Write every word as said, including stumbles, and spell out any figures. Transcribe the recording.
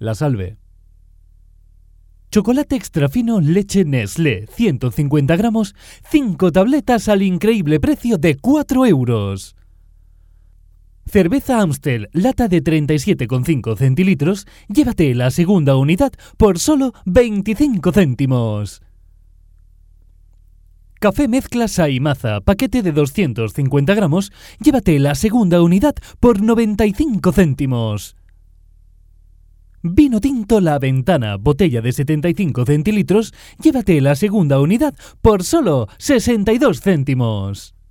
La Salve. Chocolate extra fino leche Nestlé, ciento cincuenta gramos, cinco tabletas al increíble precio de cuatro euros. Cerveza Amstel, lata de treinta y siete coma cinco centilitros, llévate la segunda unidad por solo veinticinco céntimos. Café mezcla Saimaza, paquete de doscientos cincuenta gramos, llévate la segunda unidad por noventa y cinco céntimos. Vino tinto La Ventana, botella de setenta y cinco centilitros, llévate la segunda unidad por solo sesenta y dos céntimos.